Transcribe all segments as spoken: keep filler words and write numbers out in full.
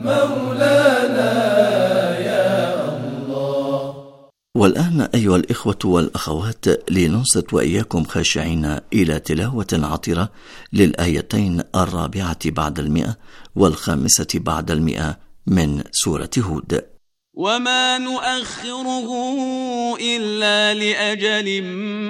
مولانا يا الله. والآن أيها الإخوة والأخوات لننصت وإياكم خاشعين إلى تلاوة عطرة للآيتين الرابعة بعد المئة والخامسة بعد المئة من سورة هود. وما نؤخره إلا لأجل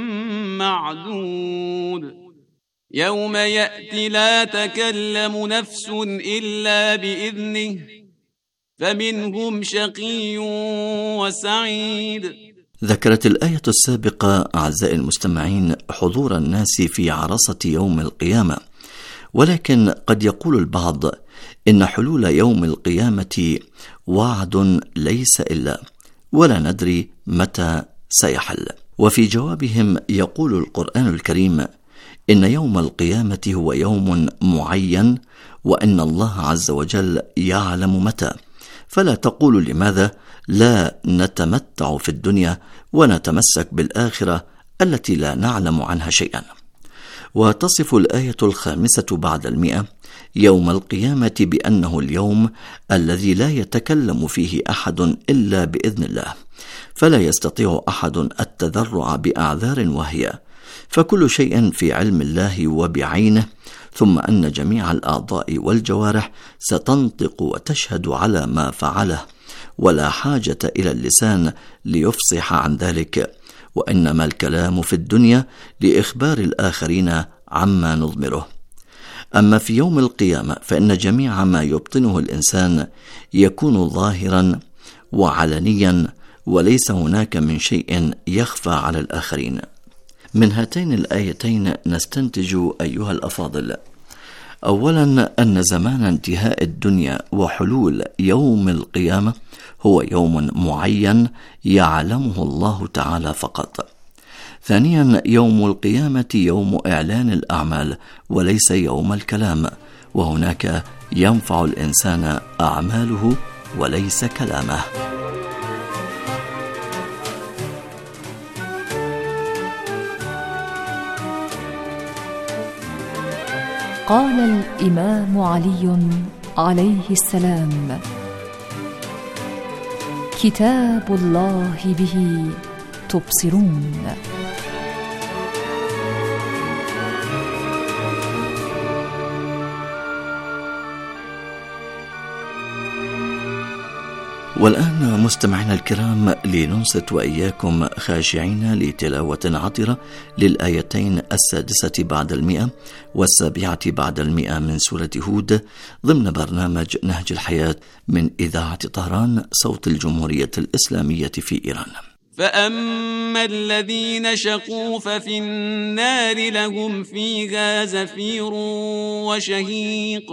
معدود يوم يأتي لا تكلم نفس إلا بإذنه فمنهم شقي وسعيد. ذكرت الآية السابقة أعزائي المستمعين حضور الناس في عرصة يوم القيامة، ولكن قد يقول البعض إن حلول يوم القيامة وعد ليس إلا، ولا ندري متى سيحل. وفي جوابهم يقول القرآن الكريم إن يوم القيامة هو يوم معين، وإن الله عز وجل يعلم متى، فلا تقولوا لماذا لا نتمتع في الدنيا ونتمسك بالآخرة التي لا نعلم عنها شيئا. وتصف الآية الخامسة بعد المئة يوم القيامة بأنه اليوم الذي لا يتكلم فيه أحد إلا بإذن الله، فلا يستطيع أحد التذرع بأعذار وهي فكل شيء في علم الله وبعينه، ثم أن جميع الأعضاء والجوارح ستنطق وتشهد على ما فعله، ولا حاجة إلى اللسان ليفصح عن ذلك، وإنما الكلام في الدنيا لإخبار الآخرين عما نضمره. أما في يوم القيامة فإن جميع ما يبطنه الإنسان يكون ظاهرا وعلنيا، وليس هناك من شيء يخفى على الآخرين. من هاتين الآيتين نستنتج أيها الأفاضل أولا أن زمان انتهاء الدنيا وحلول يوم القيامة هو يوم معين يعلمه الله تعالى فقط. ثانيا يوم القيامة يوم إعلان الأعمال وليس يوم الكلام، وهناك ينفع الإنسان أعماله وليس كلامه. قال الإمام علي عليه السلام: كتاب الله به تبصرون. والآن مستمعينا الكرام لننصت وإياكم خاشعين لتلاوة عطرة للآيتين السادسة بعد المئة والسابعة بعد المئة من سورة هود ضمن برنامج نهج الحياة من إذاعة طهران صوت الجمهورية الإسلامية في إيران. فأما الذين شقوا ففي النار لهم فيها زفير وشهيق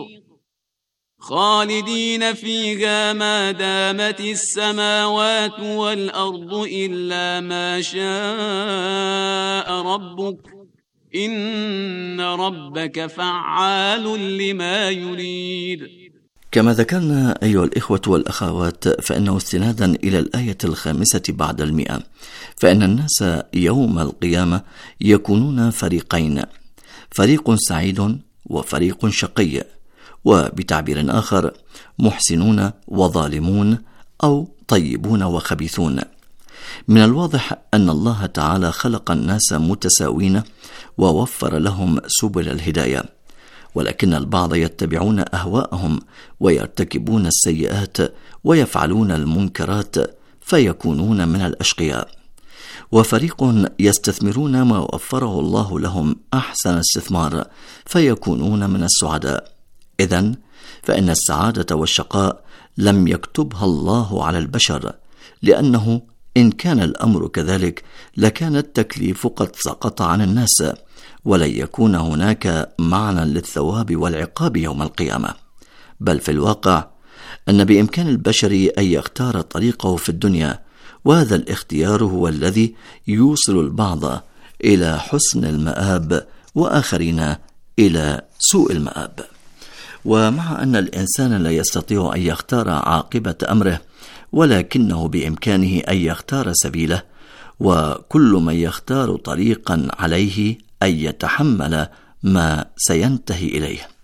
خالدين فيها ما دامت السماوات والأرض إلا ما شاء ربك إن ربك فعال لما يريد. كما ذكرنا أيها الإخوة والأخوات فإنه استنادا إلى الآية الخامسة بعد المئة فإن الناس يوم القيامة يكونون فريقين، فريق سعيد وفريق شقي، وبتعبير آخر محسنون وظالمون أو طيبون وخبيثون. من الواضح أن الله تعالى خلق الناس متساوين ووفر لهم سبل الهداية، ولكن البعض يتبعون أهواءهم ويرتكبون السيئات ويفعلون المنكرات فيكونون من الأشقياء، وفريق يستثمرون ما وفره الله لهم أحسن استثمار فيكونون من السعداء. إذن فإن السعادة والشقاء لم يكتبها الله على البشر، لأنه إن كان الأمر كذلك لكان التكليف قد سقط عن الناس، ولن يكون هناك معنى للثواب والعقاب يوم القيامة. بل في الواقع أن بإمكان البشر أن يختار طريقه في الدنيا، وهذا الاختيار هو الذي يوصل البعض إلى حسن المآب وآخرين إلى سوء المآب. ومع أن الإنسان لا يستطيع أن يختار عاقبة أمره، ولكنه بإمكانه أن يختار سبيله، وكل من يختار طريقا عليه أن يتحمل ما سينتهي إليه.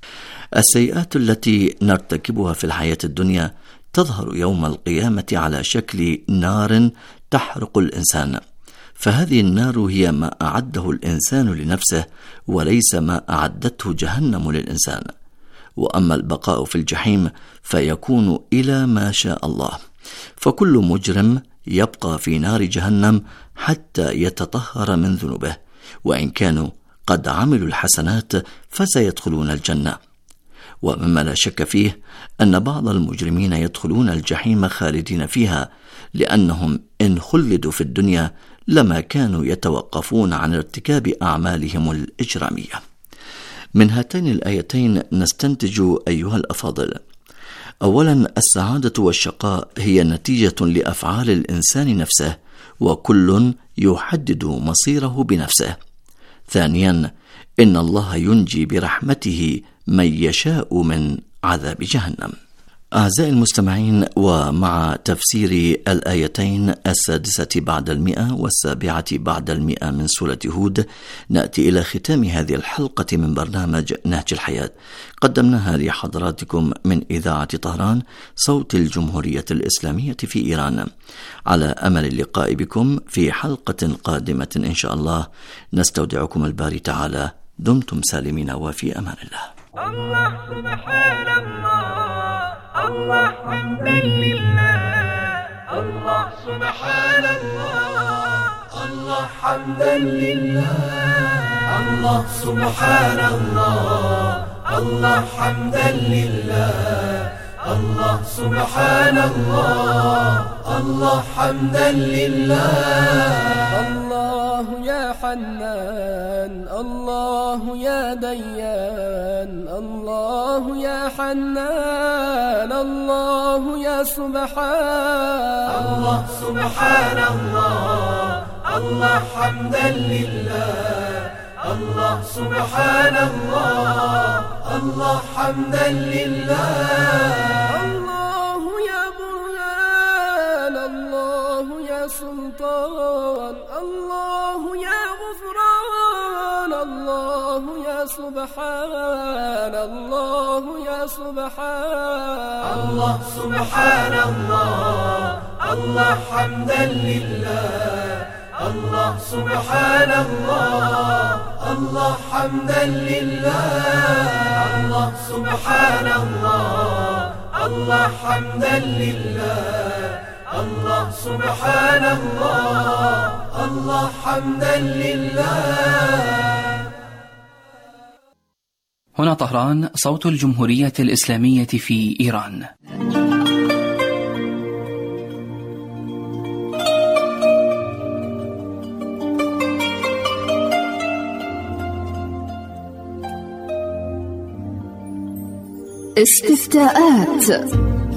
السيئات التي نرتكبها في الحياة الدنيا تظهر يوم القيامة على شكل نار تحرق الإنسان، فهذه النار هي ما أعده الإنسان لنفسه وليس ما أعدته جهنم للإنسان. وأما البقاء في الجحيم فيكون إلى ما شاء الله، فكل مجرم يبقى في نار جهنم حتى يتطهر من ذنوبه، وإن كانوا قد عملوا الحسنات فسيدخلون الجنة. ومما لا شك فيه أن بعض المجرمين يدخلون الجحيم خالدين فيها، لأنهم إن خلدوا في الدنيا لما كانوا يتوقفون عن ارتكاب أعمالهم الإجرامية. من هاتين الآيتين نستنتج أيها الأفاضل: أولا، السعادة والشقاء هي نتيجة لأفعال الإنسان نفسه، وكل يحدد مصيره بنفسه. ثانيا، إن الله ينجي برحمته من يشاء من عذاب جهنم. أعزائي المستمعين، ومع تفسير الآيتين السادسة بعد المئة والسابعة بعد المئة من سورة هود نأتي إلى ختام هذه الحلقة من برنامج نهج الحياة، قدمناها لحضراتكم من إذاعة طهران صوت الجمهورية الإسلامية في إيران، على أمل اللقاء بكم في حلقة قادمة إن شاء الله. نستودعكم الباري تعالى، دمتم سالمين وفي أمان الله. الله سبحان الله، الله حمدا لله، الله سبحان الله، الله حمدا لله، الله سبحان الله، الله حمدا لله، الله سبحان الله، الله حمدا لله. الله يا حنان، الله يا ديان، الله يا حنان، الله يا سبحان، الله سبحان الله، الله حمدا لله، الله سبحان الله، الله حمدا لله. الله يا برهان، الله يا سلطان، الله يا غفران، الله يا سبحان، الله يا سبحان، الله سبحان الله، الله حمدا لله، الله سبحان الله، الله حمدا لله، الله سبحان الله، الله حمدا لله، الله سبحان الله، الله حمدا لله. هنا طهران، صوت الجمهورية الإسلامية في إيران. استفتاءات.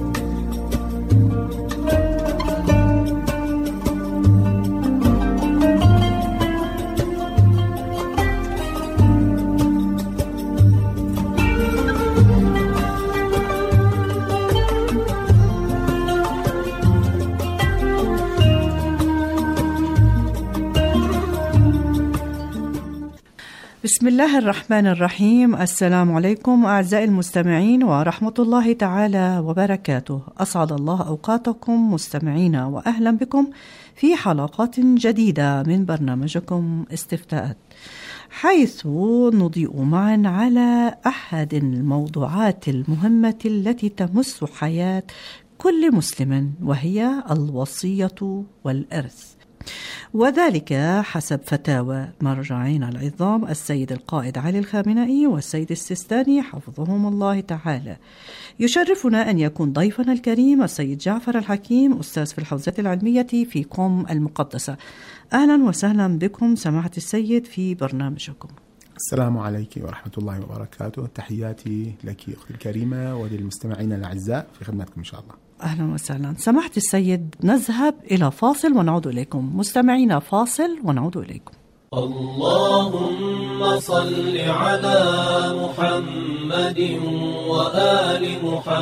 بسم الله الرحمن الرحيم. السلام عليكم أعزائي المستمعين ورحمة الله تعالى وبركاته. أسعد الله أوقاتكم مستمعينا، وأهلا بكم في حلقات جديدة من برنامجكم استفتاءات، حيث نضيء معا على أحد الموضوعات المهمة التي تمس حياة كل مسلم، وهي الوصية والإرث، وذلك حسب فتاوى مرجعين العظام السيد القائد علي الخامنئي والسيد السيستاني حفظهم الله تعالى. يشرفنا أن يكون ضيفنا الكريم السيد جعفر الحكيم، أستاذ في الحوزات العلمية في قم المقدسة. أهلا وسهلا بكم سماحة السيد في برنامجكم. السلام عليك ورحمة الله وبركاته. تحياتي لك أختي الكريمة وللمستمعين الأعزاء، في خدمتكم إن شاء الله. أهلا وسهلا سماحة السيد. نذهب إلى فاصل ونعود إليكم. مستمعينا، فاصل ونعود إليكم. اللهم صل على محمد وآل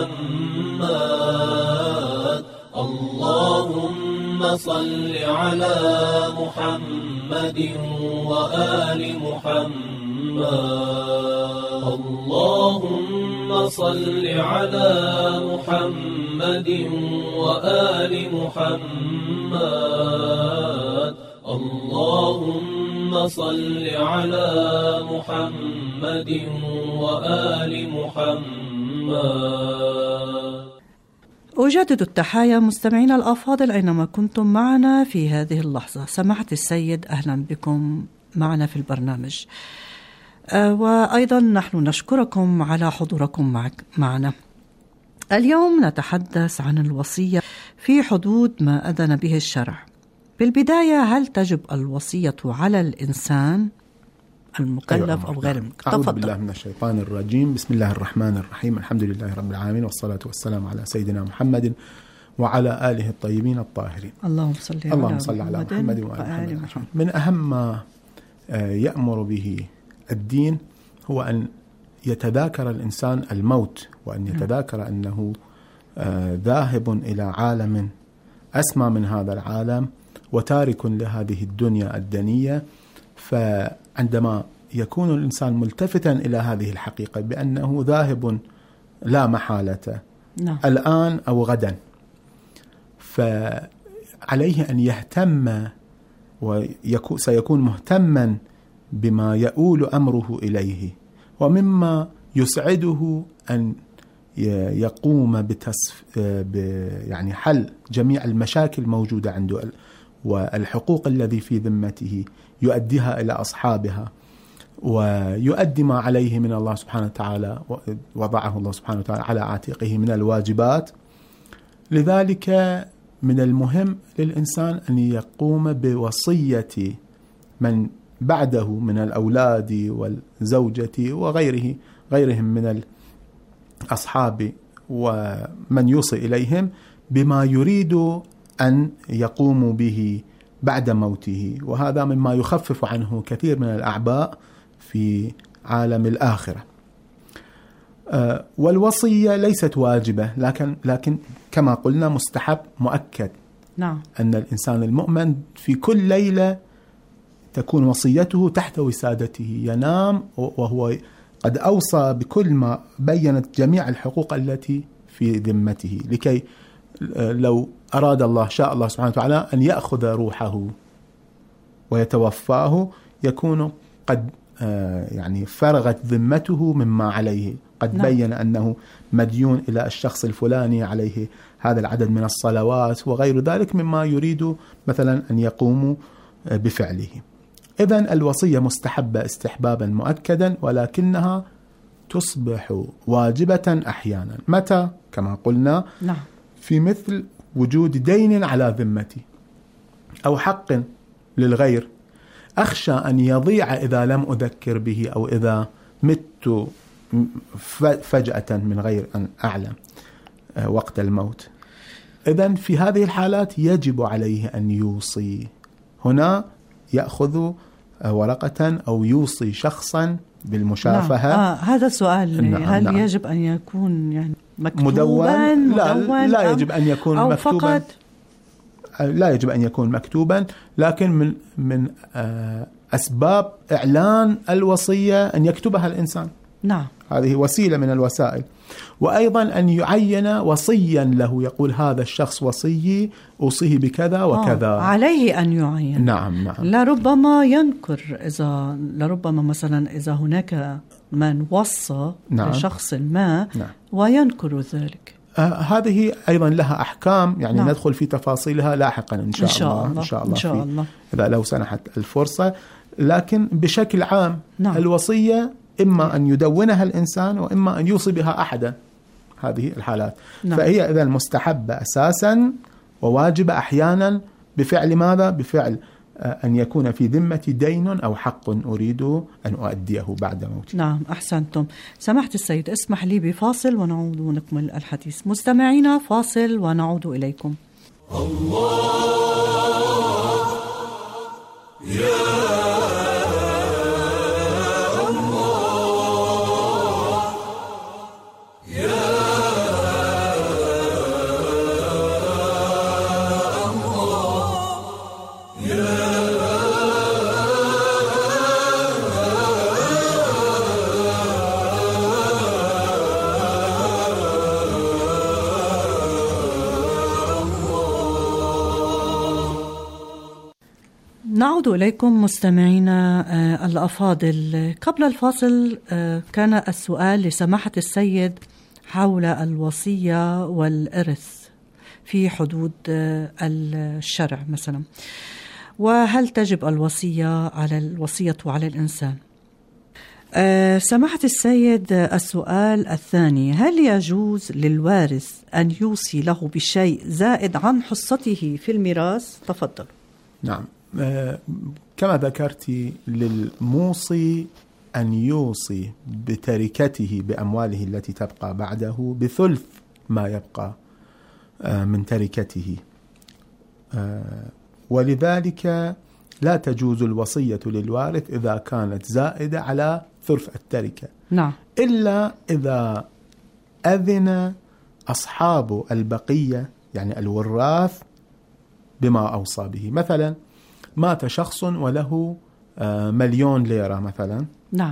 محمد، اللهم صل على محمد وآل محمد، اللهم صل على محمد وآل محمد. اللهم صل على محمد وآل محمد. أجدد التحايا مستمعينا الأفاضل أينما كنتم معنا في هذه اللحظة. سماحة السيد، أهلا بكم معنا في البرنامج، أه وأيضا نحن نشكركم على حضوركم معك معنا. اليوم نتحدث عن الوصية في حدود ما أذن به الشرع. بالبداية، هل تجب الوصية على الإنسان المكلف أيوة أو غير المكلف؟ أعوذ بالله من الشيطان الرجيم. بسم الله الرحمن الرحيم. الحمد لله رب العالمين، والصلاة والسلام على سيدنا محمد وعلى آله الطيبين الطاهرين. اللهم صل على اللهم صل على محمد وآل محمد. من أهم ما يأمر به الدين هو أن يتذاكر الإنسان الموت، وأن يتذاكر أنه ذاهب إلى عالم أسمى من هذا العالم وتارك لهذه الدنيا الدنية. فعندما يكون الإنسان ملتفتا إلى هذه الحقيقة بأنه ذاهب لا محالة نعم. الآن أو غدا، فعليه أن يهتم وسيكون مهتما بما يؤول أمره إليه، ومما يسعده أن يقوم بتصف يعني حل جميع المشاكل الموجودة عنده والحقوق الذي في ذمته يؤديها إلى أصحابها، ويؤدي ما عليه من الله سبحانه وتعالى وضعه الله سبحانه وتعالى على عاتقه من الواجبات. لذلك من المهم للإنسان أن يقوم بوصية من بعده من الأولاد والزوجة وغيره غيرهم من الأصحاب ومن يوصي إليهم بما يريد أن يقوموا به بعد موته، وهذا مما يخفف عنه كثير من الأعباء في عالم الآخرة. والوصية ليست واجبة، لكن لكن كما قلنا مستحب مؤكد. نعم. أن الإنسان المؤمن في كل ليلة تكون وصيته تحت وسادته، ينام وهو قد أوصى بكل ما بينت جميع الحقوق التي في ذمته، لكي لو أراد الله شاء الله سبحانه وتعالى أن يأخذ روحه ويتوفاه يكون قد يعني فرغت ذمته مما عليه، قد نعم. بين أنه مديون إلى الشخص الفلاني، عليه هذا العدد من الصلوات وغير ذلك مما يريد مثلا أن يقوم بفعله. إذن الوصية مستحبة استحبابا مؤكدا، ولكنها تصبح واجبة أحيانا. متى؟ كما قلنا نعم. في مثل وجود دين على ذمتي أو حق للغير أخشى أن يضيع إذا لم أذكر به، أو إذا مت فجأة من غير أن أعلم وقت الموت. إذن في هذه الحالات يجب عليه أن يوصي. هنا يأخذ ورقة أو يوصي شخصا بالمشافهة. نعم. آه هذا السؤال. نعم. هل نعم. يجب أن يكون يعني مكتوبا مدون؟ لا, مدون لا يجب أن يكون أو مكتوبا فقط؟ لا يجب أن يكون مكتوبا، لكن من من أسباب إعلان الوصية أن يكتبها الإنسان. نعم. هذه وسيلة من الوسائل. وأيضا أن يعين وصيا له، يقول هذا الشخص وصي أوصيه بكذا وكذا. آه. عليه أن يعين. نعم نعم. لربما ينكر، إذا لربما مثلا إذا هناك من وصى نعم. لشخص ما نعم. وينكر ذلك، آه هذه أيضا لها أحكام، يعني نعم. ندخل في تفاصيلها لاحقا إن شاء, إن شاء الله. الله إن شاء الله, إن شاء الله. إذا لو سنحت الفرصة. لكن بشكل عام نعم. الوصية إما أن يدونها الإنسان وإما أن يوصي بها أحدا، هذه الحالات. نعم. فهي إذا مستحبة أساسا وواجبة أحيانا بفعل ماذا؟ بفعل أن يكون في ذمتي دين أو حق أريد أن أؤديه بعد موتي. نعم أحسنتم. سمحت السيد، اسمح لي بفاصل ونعود ونكمل الحديث. مستمعينا فاصل ونعود إليكم. الله يا نعود إليكم مستمعينا الأفاضل. قبل الفاصل كان السؤال لسماحة السيد حول الوصية والإرث في حدود الشرع مثلا، وهل تجب الوصية على الوصية على الإنسان؟ سماحة السيد السؤال الثاني: هل يجوز للوارث أن يوصي له بشيء زائد عن حصته في الميراث؟ تفضل. نعم، كما ذكرت للموصي أن يوصي بتركته بأمواله التي تبقى بعده بثلث ما يبقى من تركته، ولذلك لا تجوز الوصية للوارث إذا كانت زائدة على ثلث التركة. نعم. إلا إذا أذن أصحاب البقية يعني الوراث بما أوصى به. مثلا مات شخص وله مليون ليرة مثلا، نعم،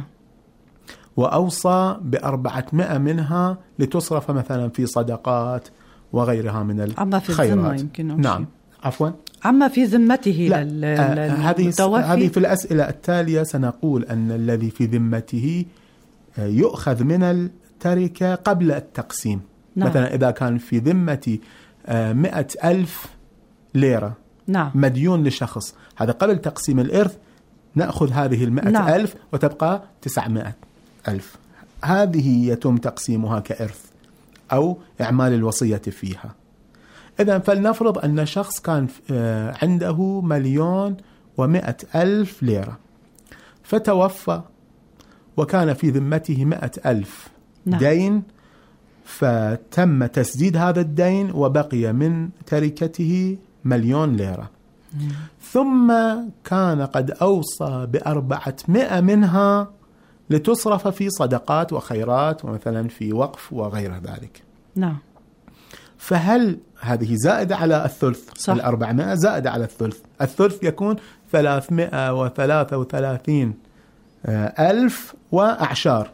وأوصى بأربعمائة منها لتصرف مثلا في صدقات وغيرها من الخيرات. يمكن نعم، عفوا عما في ذمته. هذه هذه في الأسئلة التالية سنقول أن الذي في ذمته يؤخذ من التركة قبل التقسيم. نعم. مثلا إذا كان في ذمتي مئة ألف ليرة، نعم، مديون لشخص، هذا قبل تقسيم الإرث نأخذ هذه المئة نعم. ألف وتبقى تسعمائة ألف، هذه يتم تقسيمها كإرث أو إعمال الوصية فيها. إذن فلنفرض أن شخص كان عنده مليون ومئة ألف ليرة، فتوفى وكان في ذمته مئة ألف نعم. دين، فتم تسديد هذا الدين وبقي من تركته مليون ليرة. مم. ثم كان قد أوصى بأربعمائة منها لتصرف في صدقات وخيرات ومثلا في وقف وغير ذلك. نعم. فهل هذه زائدة على الثلث؟ صح. الأربعمائة زائدة على الثلث، الثلث يكون ثلاثمائة وثلاثة وثلاثين ألف وأعشار.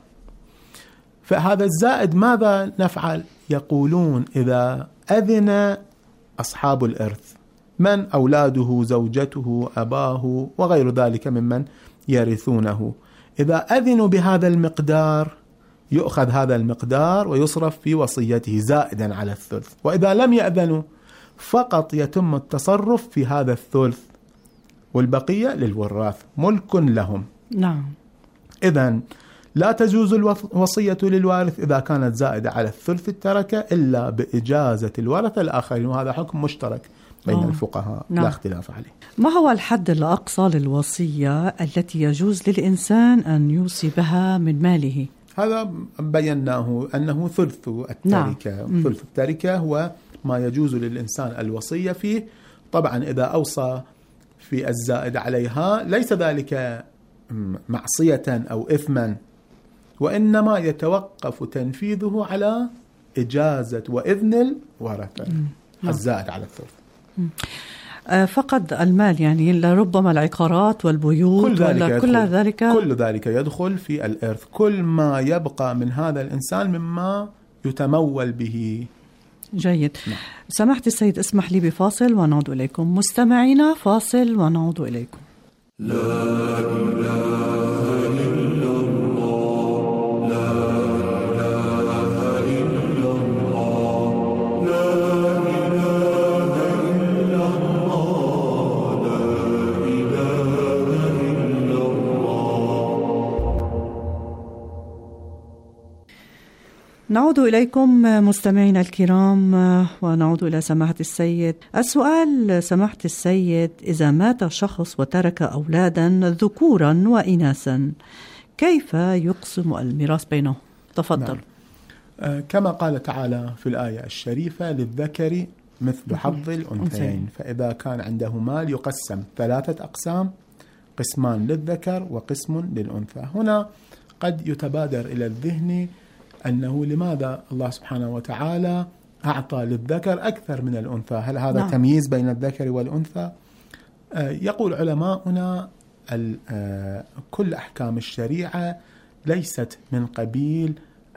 فهذا الزائد ماذا نفعل؟ يقولون إذا أذن أصحاب الإرث من أولاده زوجته أباه وغير ذلك ممن يرثونه، إذا أذنوا بهذا المقدار يؤخذ هذا المقدار ويصرف في وصيته زائدا على الثلث. وإذا لم يأذنوا فقط يتم التصرف في هذا الثلث والبقية للوراث ملك لهم. نعم. إذن لا تجوز الوصية للوارث إذا كانت زائدة على الثلث التركة إلا بإجازة الورثة الآخرين، وهذا حكم مشترك بين أوه. الفقهاء. نعم. لا اختلاف عليه. ما هو الحد الأقصى للوصية التي يجوز للإنسان أن يوصي بها من ماله؟ هذا بيناه أنه ثلث التركة. نعم. ثلث التركة هو ما يجوز للإنسان الوصية فيه. طبعا إذا أوصى في الزائد عليها ليس ذلك معصية أو إثما، وإنما يتوقف تنفيذه على إجازة وإذن الورثة الزائد على الثلث. فقد المال يعني لربما العقارات والبيوت كل ذلك, كل ذلك كل ذلك يدخل في الإرث، كل ما يبقى من هذا الإنسان مما يتمول به. جيد. نعم. سمحت السيد اسمح لي بفاصل ونعود إليكم. مستمعينا فاصل ونعود إليكم. لا إله إلا الله، لا إله إلا الله، لا إله إلا الله، لا إله إلا الله. نعود إليكم مستمعينا الكرام ونعود إلى سماحة السيد. السؤال سماحة السيد: إذا مات شخص وترك أولادا ذكورا وإناثا كيف يقسم الميراث بينهم؟ تفضل. نعم. آه كما قال تعالى في الآية الشريفة: للذكر مثل حظ الأنثيين. فإذا كان عنده مال يقسم ثلاثة أقسام، قسمان للذكر وقسم للأنثى. هنا قد يتبادر إلى الذهن أنه لماذا الله سبحانه وتعالى أعطى للذكر أكثر من الأنثى؟ هل هذا نعم. تمييز بين الذكر والأنثى؟ آه يقول علماؤنا آه كل أحكام الشريعة ليست من قبيل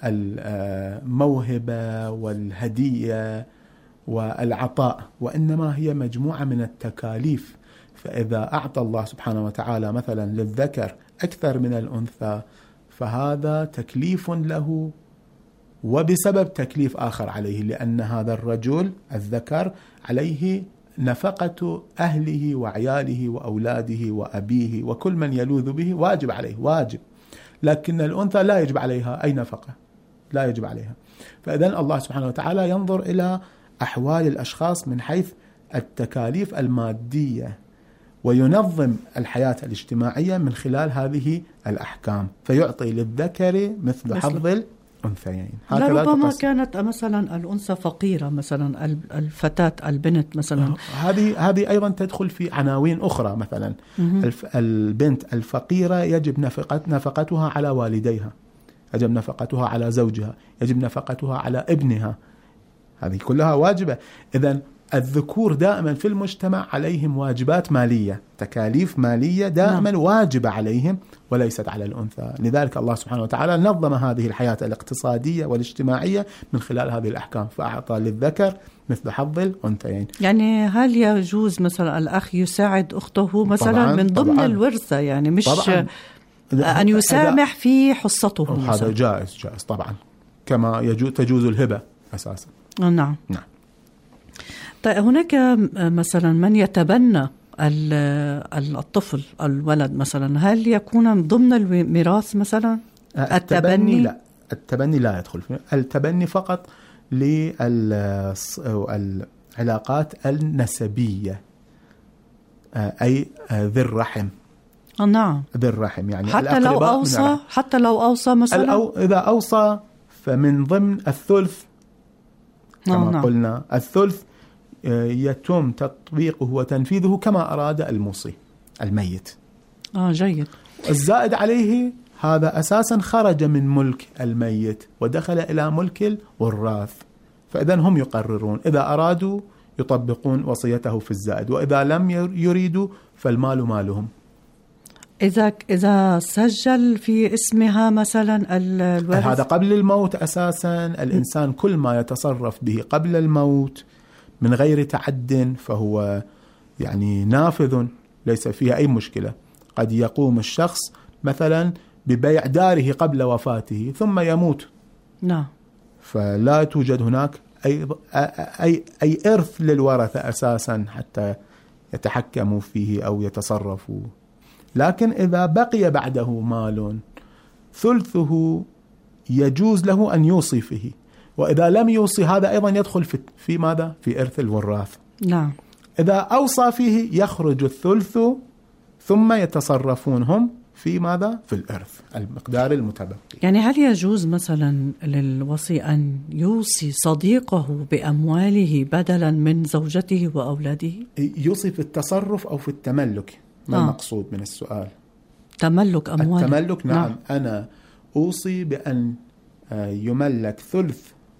الموهبة والهدية والعطاء، وإنما هي مجموعة من التكاليف فإذا أعطى الله سبحانه وتعالى مثلا للذكر أكثر من الأنثى فهذا تكليف له وبسبب تكليف آخر عليه، لأن هذا الرجل الذكر عليه نفقة أهله وعياله وأولاده وأبيه وكل من يلوذ به، واجب عليه واجب، لكن الأنثى لا يجب عليها أي نفقة، لا يجب عليها. فإذن الله سبحانه وتعالى ينظر إلى أحوال الأشخاص من حيث التكاليف المادية وينظم الحياة الاجتماعية من خلال هذه الأحكام، فيعطي للذكر مثل حظ الأنثيين. لربما كانت مثلا الأنثى فقيرة، مثلا الفتاة البنت مثلا، هذه هذه أيضا تدخل في عناوين أخرى. مثلا البنت الفقيرة يجب نفقت نفقتها على والديها، يجب نفقتها على زوجها، يجب نفقتها على ابنها، هذه كلها واجبة. إذن الذكور دائما في المجتمع عليهم واجبات مالية، تكاليف مالية دائما نعم. واجبة عليهم وليست على الأنثى. لذلك الله سبحانه وتعالى نظم هذه الحياة الاقتصادية والاجتماعية من خلال هذه الأحكام، فأعطى للذكر مثل حظ الأنثيين. يعني هل يجوز مثلا الأخ يساعد أخته مثلا من ضمن طبعاً. الورثة، يعني مش طبعاً. أن يسامح في حصته؟ هذا جائز جائز طبعا، كما يجوز تجوز الهبة أساسا. نعم نعم. طيب هناك مثلا من يتبنى الطفل الولد مثلا، هل يكون ضمن الميراث مثلا؟ التبني, التبني لا، التبني لا يدخل فيه. التبني فقط للعلاقات النسبية، أي ذي الرحم. نعم ذي الرحم، يعني حتى لو أوصى حتى لو أوصى مثلا أو إذا أوصى فمن ضمن الثلث كما نعم. قلنا الثلث يتم تطبيقه وتنفيذه كما أراد الموصي الميت. آه جيد. الزائد عليه هذا أساسا خرج من ملك الميت ودخل إلى ملك الوراث، فإذن هم يقررون، إذا أرادوا يطبقون وصيته في الزائد، وإذا لم يريدوا فالمال مالهم. إذا إذا سجل في اسمها مثلا الورث، هذا قبل الموت أساسا الإنسان كل ما يتصرف به قبل الموت من غير تعد فهو يعني نافذ، ليس فيها أي مشكلة. قد يقوم الشخص مثلا ببيع داره قبل وفاته ثم يموت، نعم، فلا توجد هناك أي أي أي إرث للورثة أساسا حتى يتحكموا فيه أو يتصرفوا. لكن إذا بقي بعده مال ثلثه يجوز له أن يوصي فيه، وإذا لم يوصي هذا أيضا يدخل في في ماذا؟ في إرث الوراث. نعم. إذا أوصى فيه يخرج الثلث ثم يتصرفون هم في ماذا؟ في الإرث المقدار المتبقي. يعني هل يجوز مثلا للوصي أن يوصي صديقه بأمواله بدلا من زوجته وأولاده؟ يوصي في التصرف أو في التملك؟ ما آه. المقصود من السؤال؟ تملك أمواله. التملك نعم. نعم. أنا أوصي بأن يملك ثلث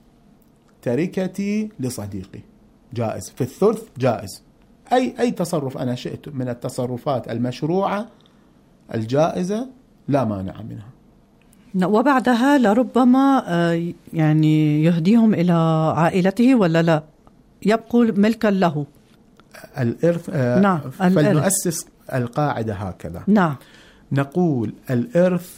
تركتي لصديقي، جائز، في الثلث جائز. أي أي تصرف أنا شئت من التصرفات المشروعة الجائزة لا مانع منها. وبعدها لربما يعني يهديهم إلى عائلته ولا لا يبقوا ملكا له؟ الإرث نعم. فلنؤسس القاعدة هكذا. نعم. نقول الإرث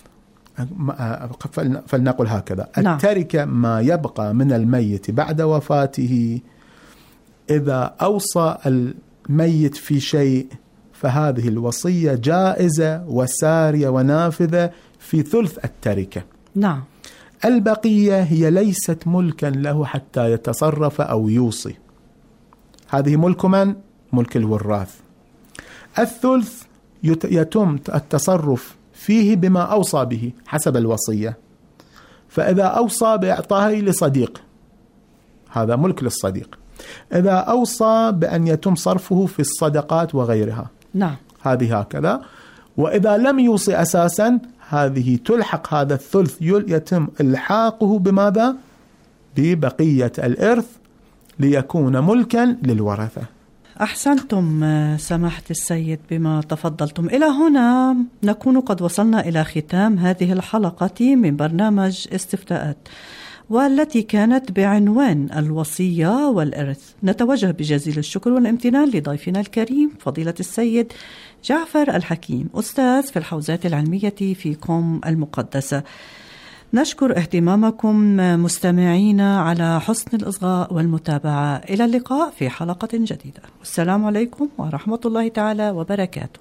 فلنقل هكذا. نعم. التركة ما يبقى من الميت بعد وفاته، إذا أوصى الميت في شيء فهذه الوصية جائزة وسارية ونافذة في ثلث التركة. نعم. البقية هي ليست ملكا له حتى يتصرف أو يوصي، هذه ملك من؟ ملك الوراث. الثلث يتم التصرف فيه بما أوصى به حسب الوصية، فإذا أوصى بإعطائه لصديق هذا ملك للصديق، إذا أوصى بأن يتم صرفه في الصدقات وغيرها نعم هذه هكذا، وإذا لم يوصي أساسا هذه تلحق هذا الثلث يتم إلحاقه بماذا؟ ببقية الإرث ليكون ملكا للورثة. أحسنتم سماحة السيد بما تفضلتم. إلى هنا نكون قد وصلنا إلى ختام هذه الحلقة من برنامج استفتاءات، والتي كانت بعنوان الوصية والإرث. نتوجه بجزيل الشكر والامتنان لضيفنا الكريم فضيلة السيد جعفر الحكيم، أستاذ في الحوزات العلمية في قم المقدسة. نشكر اهتمامكم مستمعينا على حسن الإصغاء والمتابعة. إلى اللقاء في حلقة جديدة، والسلام عليكم ورحمة الله تعالى وبركاته.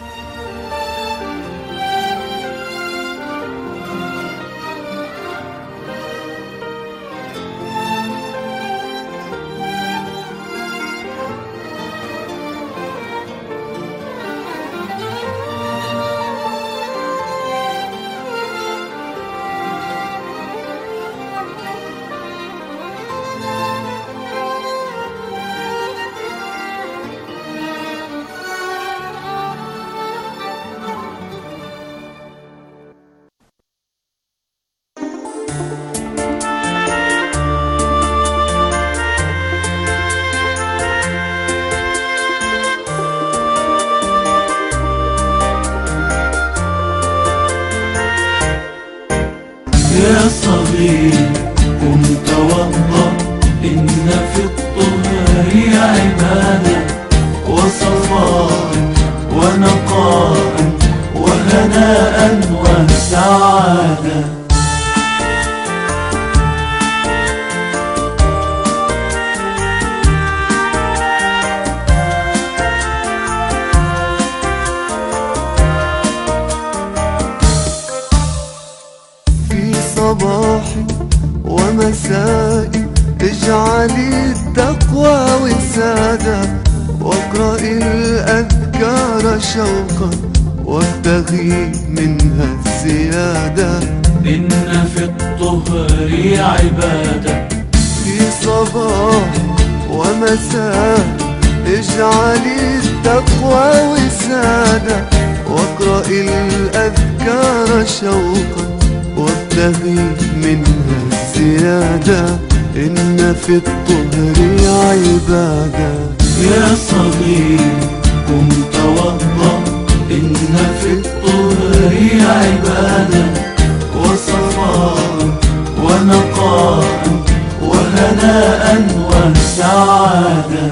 يا صغير قم توضأ، إن في الطهر عبادة وصفاء ونقاء وهناء وسعادة. صباحي ومسائي اجعلي التقوى وسادة، واقرئي الأذكار شوقا وابتغي منها الزيادة. إن في الطهر عبادة في صباحي ومسائي اجعلي التقوى وسادة، واقرئي الأذكار شوقا وابتغي منها الزيادة. إن في الطهر عبادة. يا صغير قم توضأ، إن في الطهر عبادة وصفاء ونقاء وهناء وسعادة.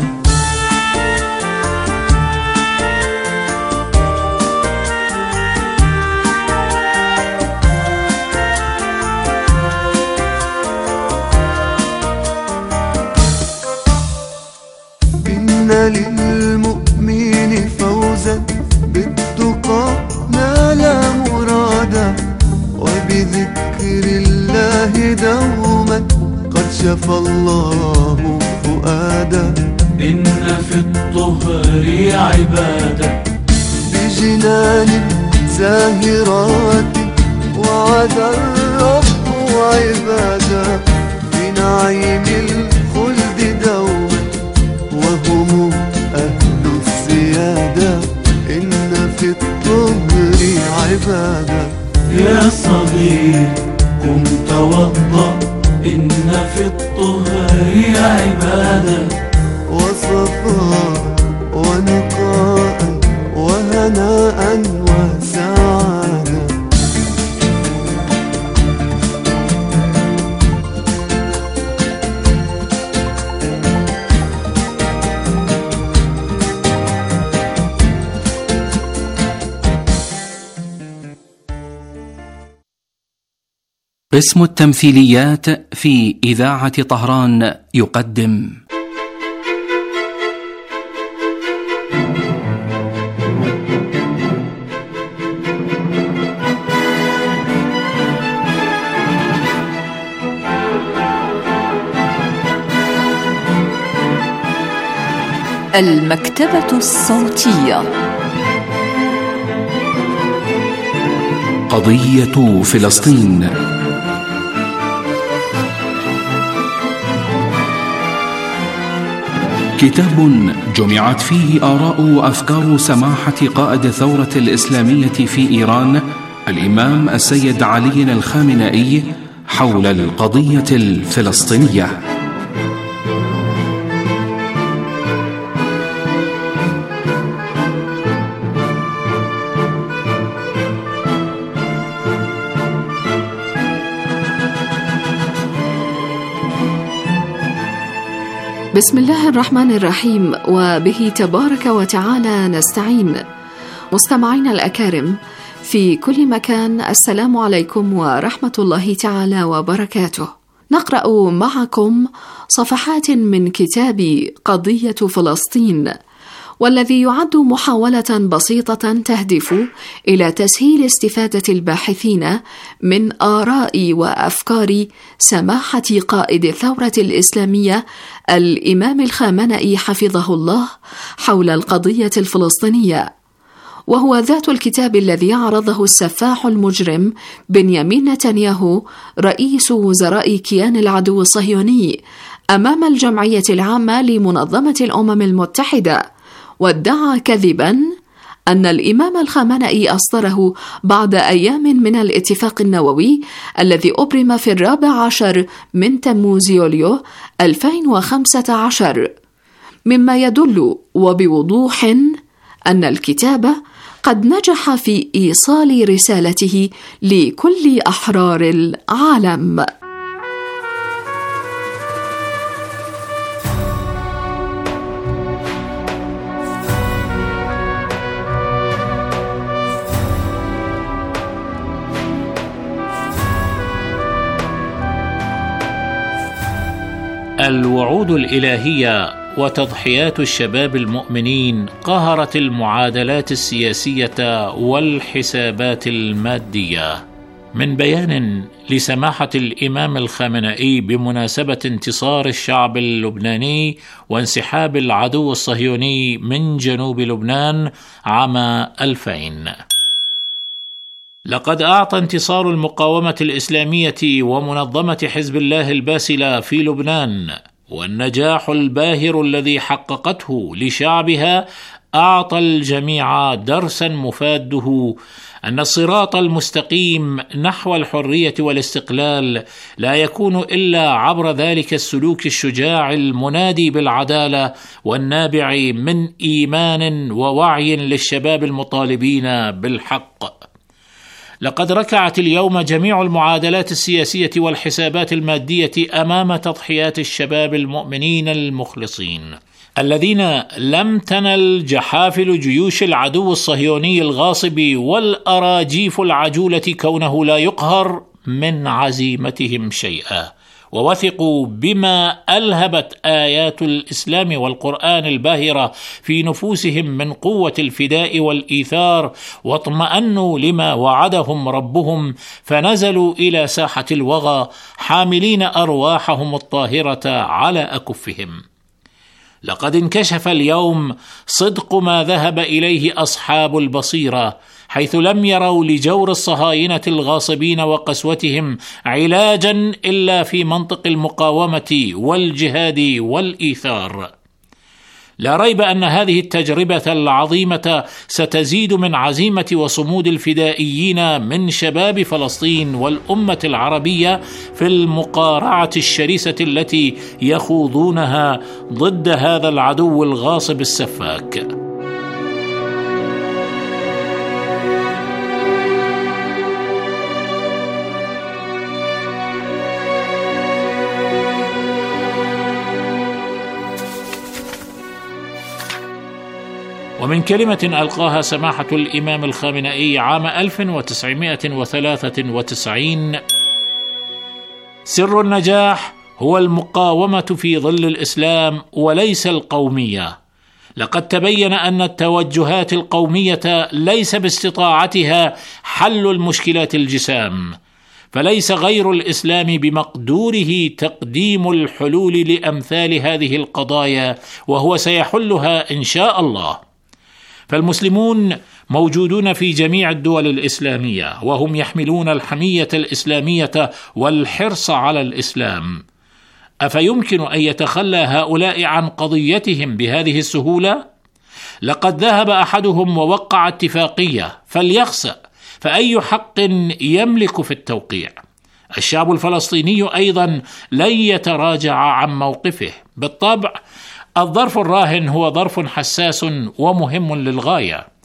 إن للمؤمن فوزا بالتقى نال مرادا، وبذكر الله دوما قد شفى الله فؤادا. إن في الطهر عبادة بجنان زاهرات وعد الرب عبادا، بنعيم الخلد دوما وهم أهل السيادة. إن في الطهر عبادة. يا صغير قم توضأ، إن في الطهر عبادة وصفاء ونقاء وهناء وسعادة. قسم التمثيليات في إذاعة طهران يقدم المكتبة الصوتية. قضية فلسطين. كتاب جمعت فيه آراء وأفكار سماحة قائد الثورة الإسلامية في إيران الإمام السيد علي الخامنئي حول القضية الفلسطينية. بسم الله الرحمن الرحيم، وبه تبارك وتعالى نستعين. مستمعينا الأكارم في كل مكان، السلام عليكم ورحمة الله تعالى وبركاته. نقرأ معكم صفحات من كتاب قضية فلسطين، والذي يعد محاولة بسيطة تهدف إلى تسهيل استفادة الباحثين من آراء وأفكار سماحة قائد الثورة الإسلامية الإمام الخامنئي حفظه الله حول القضية الفلسطينية، وهو ذات الكتاب الذي عرضه السفاح المجرم بنيامين نتنياهو رئيس وزراء كيان العدو الصهيوني أمام الجمعية العامة لمنظمة الأمم المتحدة، وادعى كذبا أن الإمام الخامنئي أصدره بعد أيام من الاتفاق النووي الذي أبرم في الرابع عشر من تموز يوليو ألفين وخمسة عشر، مما يدل وبوضوح أن الكتاب قد نجح في إيصال رسالته لكل أحرار العالم. الوعود الإلهية وتضحيات الشباب المؤمنين قهرت المعادلات السياسية والحسابات المادية. من بيان لسماحة الإمام الخامنئي بمناسبة انتصار الشعب اللبناني وانسحاب العدو الصهيوني من جنوب لبنان عام ألفين: لقد أعطى انتصار المقاومة الإسلامية ومنظمة حزب الله الباسلة في لبنان والنجاح الباهر الذي حققته لشعبها أعطى الجميع درسا مفاده أن الصراط المستقيم نحو الحرية والاستقلال لا يكون إلا عبر ذلك السلوك الشجاع المنادي بالعدالة والنابع من إيمان ووعي للشباب المطالبين بالحق. لقد ركعت اليوم جميع المعادلات السياسية والحسابات المادية أمام تضحيات الشباب المؤمنين المخلصين الذين لم تنل جحافل جيوش العدو الصهيوني الغاصب والأراجيف العجولة كونه لا يقهر من عزيمتهم شيئا، ووثقوا بما ألهبت آيات الإسلام والقرآن الباهرة في نفوسهم من قوة الفداء والإيثار، واطمأنوا لما وعدهم ربهم فنزلوا إلى ساحة الوغى حاملين أرواحهم الطاهرة على أكفهم. لقد انكشف اليوم صدق ما ذهب إليه أصحاب البصيرة، حيث لم يروا لجور الصهاينة الغاصبين وقسوتهم علاجا إلا في منطق المقاومة والجهاد والإيثار. لا ريب أن هذه التجربة العظيمة ستزيد من عزيمة وصمود الفدائيين من شباب فلسطين والأمة العربية في المقارعة الشرسة التي يخوضونها ضد هذا العدو الغاصب السفاك. ومن كلمة ألقاها سماحة الإمام الخامنئي عام ألف وتسعمائة وثلاثة وتسعين: سر النجاح هو المقاومة في ظل الإسلام وليس القومية. لقد تبين أن التوجهات القومية ليس باستطاعتها حل المشكلات الجسام، فليس غير الإسلام بمقدوره تقديم الحلول لأمثال هذه القضايا، وهو سيحلها إن شاء الله. فالمسلمون موجودون في جميع الدول الإسلامية، وهم يحملون الحمية الإسلامية والحرص على الإسلام. أفيمكن أن يتخلى هؤلاء عن قضيتهم بهذه السهولة؟ لقد ذهب أحدهم ووقع اتفاقية فليخسأ، فأي حق يملك في التوقيع؟ الشعب الفلسطيني أيضا لن يتراجع عن موقفه. بالطبع الظرف الراهن هو ظرف حساس ومهم للغاية،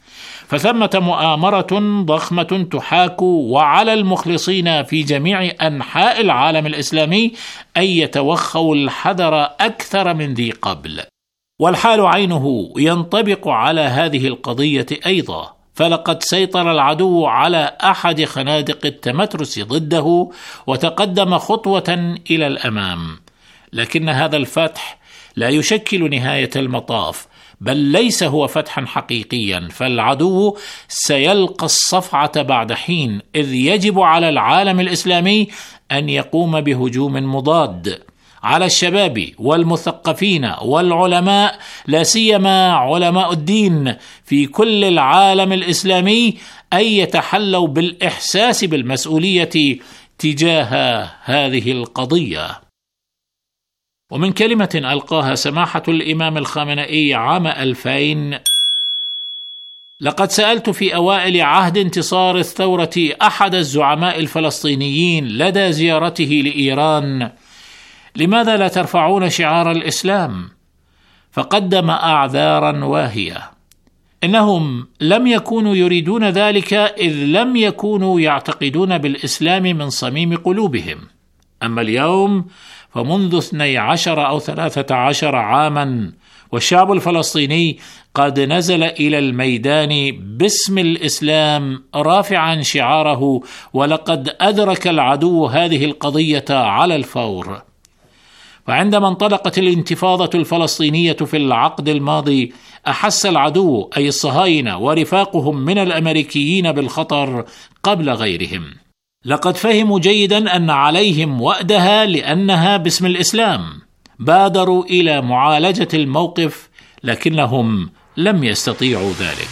فثمة مؤامرة ضخمة تحاك وعلى المخلصين في جميع أنحاء العالم الإسلامي أن يتوخوا الحذر أكثر من ذي قبل. والحال عينه ينطبق على هذه القضية أيضا، فلقد سيطر العدو على أحد خنادق التمترس ضده وتقدم خطوة إلى الأمام، لكن هذا الفتح لا يشكل نهاية المطاف، بل ليس هو فتحا حقيقيا، فالعدو سيلقى الصفعة بعد حين، إذ يجب على العالم الإسلامي أن يقوم بهجوم مضاد على الشباب والمثقفين والعلماء، لا سيما علماء الدين في كل العالم الإسلامي، أن يتحلوا بالإحساس بالمسؤولية تجاه هذه القضية. ومن كلمة ألقاها سماحة الإمام الخامنئي عام ألفين: لقد سألت في أوائل عهد انتصار الثورة أحد الزعماء الفلسطينيين لدى زيارته لإيران: لماذا لا ترفعون شعار الإسلام؟ فقدم أعذارا واهية: إنهم لم يكونوا يريدون ذلك، إذ لم يكونوا يعتقدون بالإسلام من صميم قلوبهم. أما اليوم فمنذ اثني عشر أو ثلاثة عشر عاما والشعب الفلسطيني قد نزل إلى الميدان باسم الإسلام رافعا شعاره، ولقد أدرك العدو هذه القضية على الفور. فعندما انطلقت الانتفاضة الفلسطينية في العقد الماضي، أحس العدو أي الصهاينة ورفاقهم من الأمريكيين بالخطر قبل غيرهم. لقد فهموا جيدا أن عليهم وأدها لأنها باسم الإسلام. بادروا إلى معالجة الموقف، لكنهم لم يستطيعوا ذلك.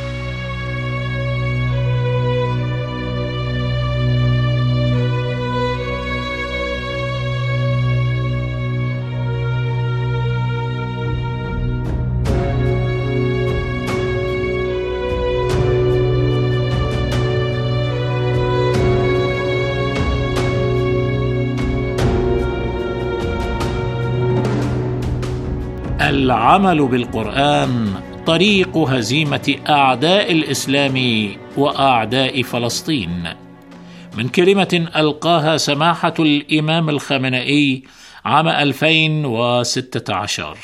العمل بالقرآن طريق هزيمة أعداء الإسلام وأعداء فلسطين. من كلمة ألقاها سماحة الإمام الخامنئي عام ألفين وستة عشر: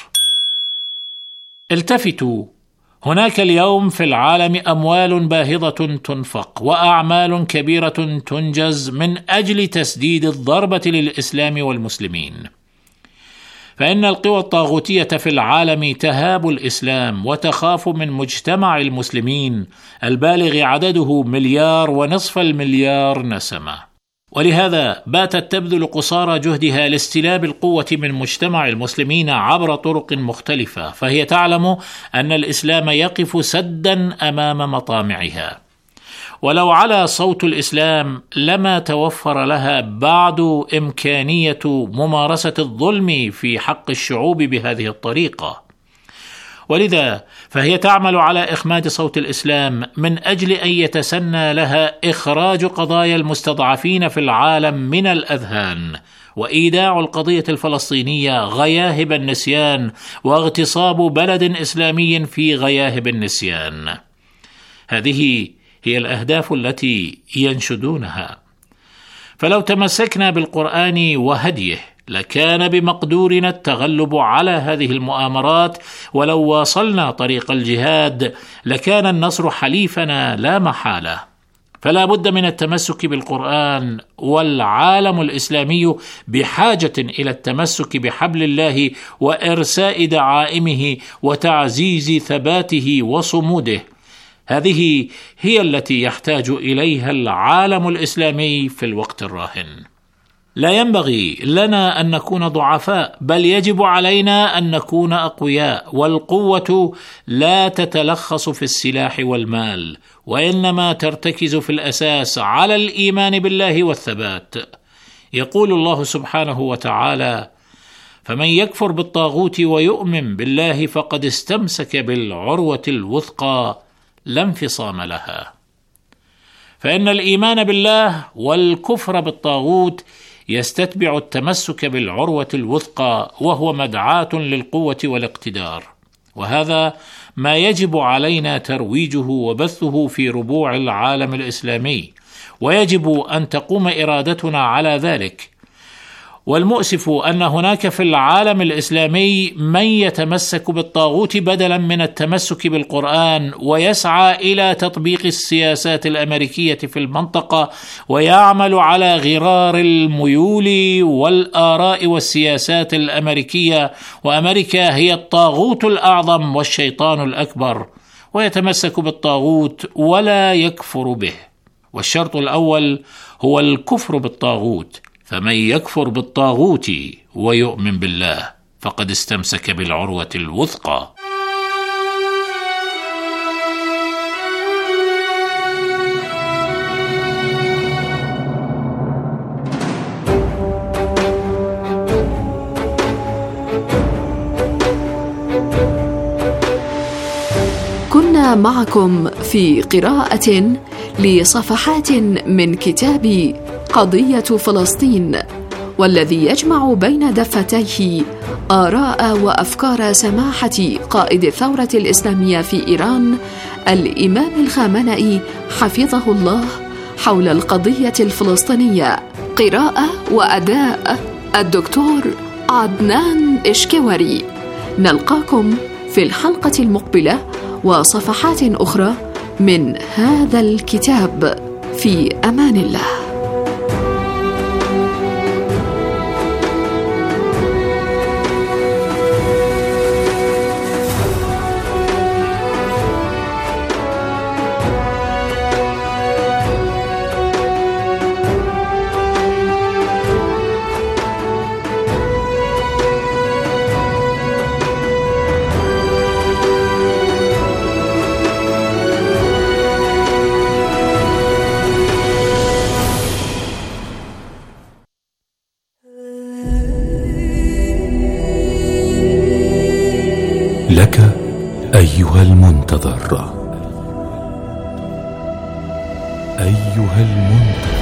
التفتوا، هناك اليوم في العالم أموال باهظة تنفق وأعمال كبيرة تنجز من أجل تسديد الضربة للإسلام والمسلمين، فإن القوى الطاغوتية في العالم تهاب الإسلام وتخاف من مجتمع المسلمين البالغ عدده مليار ونصف المليار نسمة، ولهذا باتت تبذل قصارى جهدها لاستلاب القوة من مجتمع المسلمين عبر طرق مختلفة، فهي تعلم أن الإسلام يقف سدا أمام مطامعها، ولو على صوت الإسلام لما توفر لها بعد إمكانية ممارسة الظلم في حق الشعوب بهذه الطريقة. ولذا فهي تعمل على إخماد صوت الإسلام من أجل أن يتسنى لها إخراج قضايا المستضعفين في العالم من الأذهان، وإيداع القضية الفلسطينية غياهب النسيان، واغتصاب بلد إسلامي في غياهب النسيان. هذه هي الأهداف التي ينشدونها. فلو تمسكنا بالقرآن وهديه لكان بمقدورنا التغلب على هذه المؤامرات، ولو واصلنا طريق الجهاد لكان النصر حليفنا لا محالة. فلا بد من التمسك بالقرآن، والعالم الإسلامي بحاجة إلى التمسك بحبل الله وإرساء دعائمه وتعزيز ثباته وصموده. هذه هي التي يحتاج إليها العالم الإسلامي في الوقت الراهن. لا ينبغي لنا أن نكون ضعفاء، بل يجب علينا أن نكون أقوياء، والقوة لا تتلخص في السلاح والمال، وإنما ترتكز في الأساس على الإيمان بالله والثبات. يقول الله سبحانه وتعالى: فمن يكفر بالطاغوت ويؤمن بالله فقد استمسك بالعروة الوثقى لا انفصام لها. فإن الإيمان بالله والكفر بالطاغوت يستتبع التمسك بالعروة الوثقى، وهو مدعاة للقوة والاقتدار. وهذا ما يجب علينا ترويجه وبثه في ربوع العالم الإسلامي، ويجب أن تقوم إرادتنا على ذلك. والمؤسف أن هناك في العالم الإسلامي من يتمسك بالطاغوت بدلا من التمسك بالقرآن، ويسعى إلى تطبيق السياسات الأمريكية في المنطقة، ويعمل على غرار الميول والآراء والسياسات الأمريكية، وأمريكا هي الطاغوت الأعظم والشيطان الأكبر، ويتمسك بالطاغوت ولا يكفر به. والشرط الأول هو الكفر بالطاغوت، فمن يكفر بالطاغوت ويؤمن بالله فقد استمسك بالعروة الوثقى. كنا معكم في قراءة لصفحات من كتاب قضية فلسطين، والذي يجمع بين دفتيه آراء وأفكار سماحة قائد الثورة الإسلامية في إيران الإمام الخامنئي حفظه الله حول القضية الفلسطينية. قراءة وأداء الدكتور عدنان إشكوري. نلقاكم في الحلقة المقبلة وصفحات أخرى من هذا الكتاب. في أمان الله. لك أيها المنتظر، أيها المنتظر،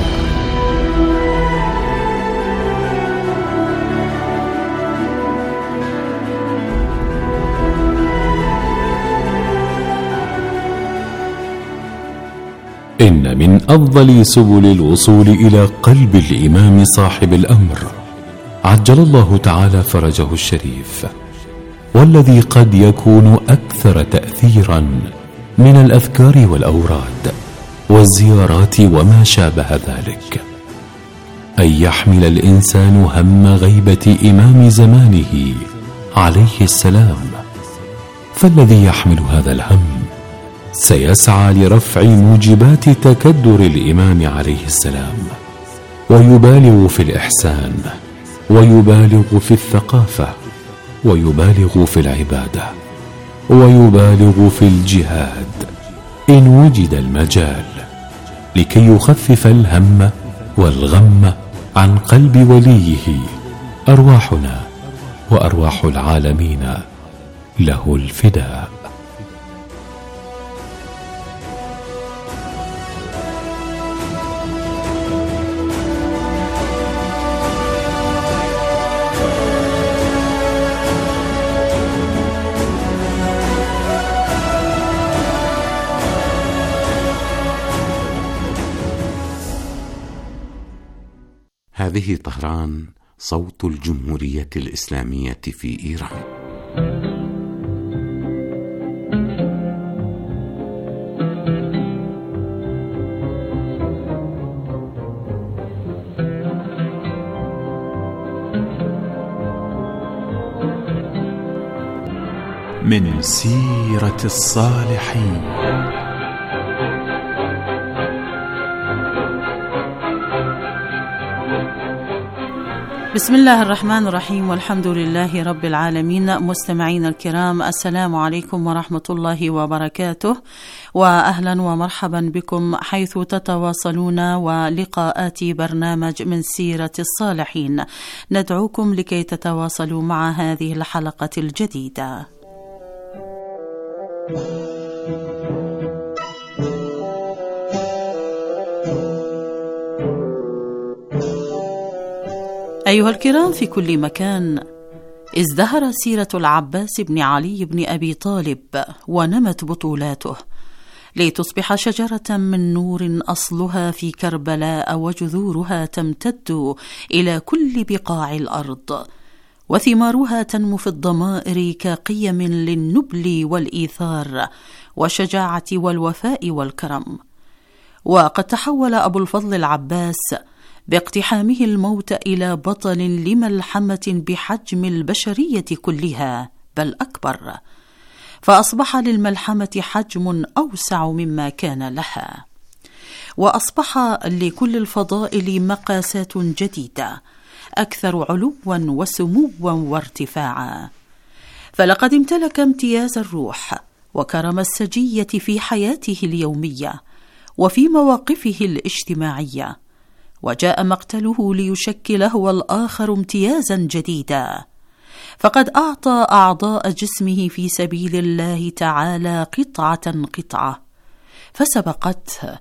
إن من أفضل سبل الوصول إلى قلب الإمام صاحب الأمر عجل الله تعالى فرجه الشريف، والذي قد يكون أكثر تأثيرا من الأذكار والأوراد والزيارات وما شابه ذلك، أن يحمل الإنسان هم غيبة إمام زمانه عليه السلام. فالذي يحمل هذا الهم سيسعى لرفع موجبات تكدر الإمام عليه السلام، ويبالغ في الإحسان، ويبالغ في الثقافة، ويبالغ في العبادة، ويبالغ في الجهاد إن وجد المجال، لكي يخفف الهم والغم عن قلب وليه. أرواحنا وأرواح العالمين له الفداء. هذه طهران، صوت الجمهورية الإسلامية في إيران. من سيرة الصالحين. بسم الله الرحمن الرحيم، والحمد لله رب العالمين. مستمعينا الكرام، السلام عليكم ورحمة الله وبركاته، وأهلا ومرحبا بكم حيث تتواصلون ولقاءات برنامج من سيرة الصالحين. ندعوكم لكي تتواصلوا مع هذه الحلقة الجديدة. أيها الكرام في كل مكان، ازدهرت سيرة العباس بن علي بن أبي طالب ونمت بطولاته لتصبح شجرة من نور أصلها في كربلاء وجذورها تمتد إلى كل بقاع الأرض، وثمارها تنمو في الضمائر كقيم للنبل والإيثار والشجاعة والوفاء والكرم. وقد تحول أبو الفضل العباس باقتحامه الموت إلى بطل لملحمة بحجم البشرية كلها بل أكبر، فأصبح للملحمة حجم أوسع مما كان لها، وأصبح لكل الفضائل مقاسات جديدة أكثر علوا وسموا وارتفاعا. فلقد امتلك امتياز الروح وكرم السجية في حياته اليومية وفي مواقفه الاجتماعية، وجاء مقتله ليشكل هو الآخر امتيازا جديدا، فقد أعطى أعضاء جسمه في سبيل الله تعالى قطعة قطعة، فسبقته